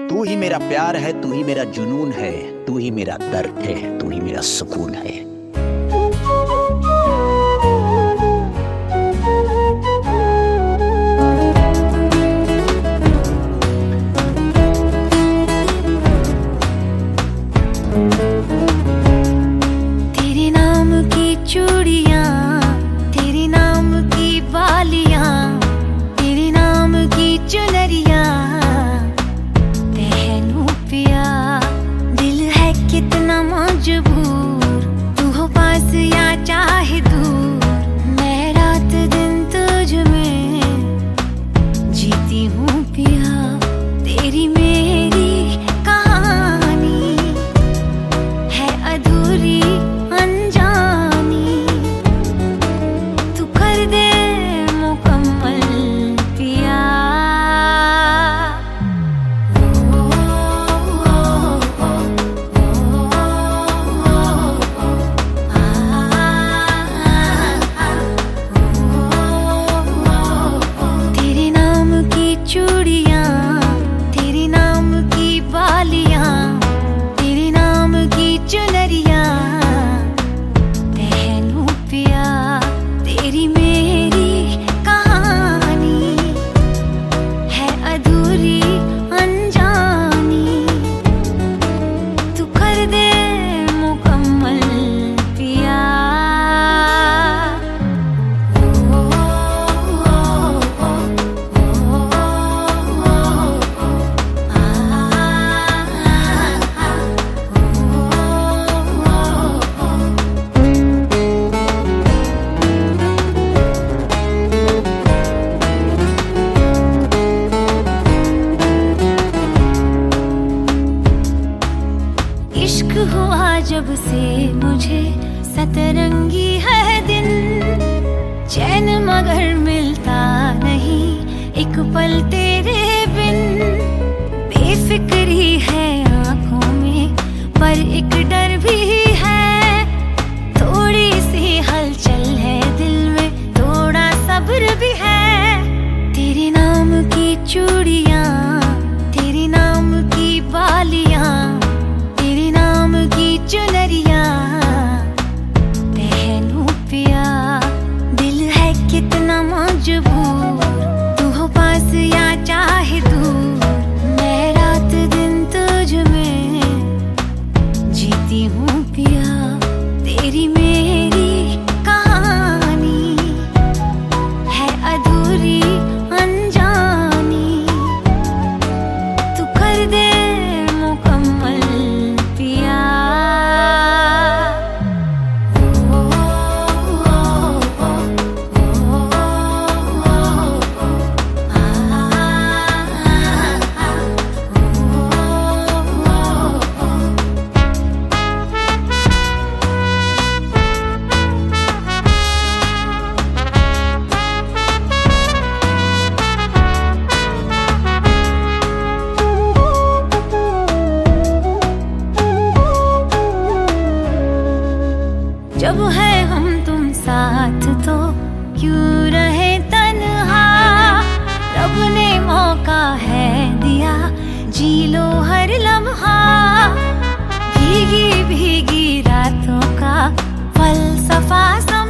तू ही मेरा प्यार है, तू ही मेरा जुनून है, तू ही मेरा दर्द है, तू ही मेरा सुकून है। तेरे नाम की चूड़ियां, तेरे नाम की बालियां, तेरे नाम की चुनरियां पहनूं पिया। दिल है कितना मजबूर, तू हो पास या चाहे दूर, मैं रात दिन तुझ में जीती हूँ पिया। तेरी मेरी कहानी है अधूरी अनजानी, तू कर दे मुकम्मल पिया। तेरे नाम की चूड़ियां, तेरे नाम की बालियां, तेरे नाम की चुनरियां पहनूं पिया। तेरी मेरी कहानी है अधूरी अनजानी, तू कर दे मुकम्मल पिया। इश्क हुआ जब से मुझे सतरंगी है दिन, चैन मगर मिलता नहीं एक पल तेरे बिन। बेफिक्री है आंखों में पर एक डर भी है, थोड़ी सी हलचल है दिल में, थोड़ा सब्र भी है। तेरे नाम की चूड़ियां, तेरे नाम की बालियां, तेरे नाम की चुनरियां पहनूं पिया। दिल है कितना मजबूर, तू हो पास या चाहे दूर, मैं रात दिन तुझ में जीती हूँ पिया। तेरी मेरी कहानी है अधूरी अनजानी, तू कर दे मुकम्मल पिया। जब है हम तुम साथ तो क्यों रहे तन्हा, रब ने मौका है दिया, जी लो हर लम्हा। भीगी भीगी रातों का फलसफा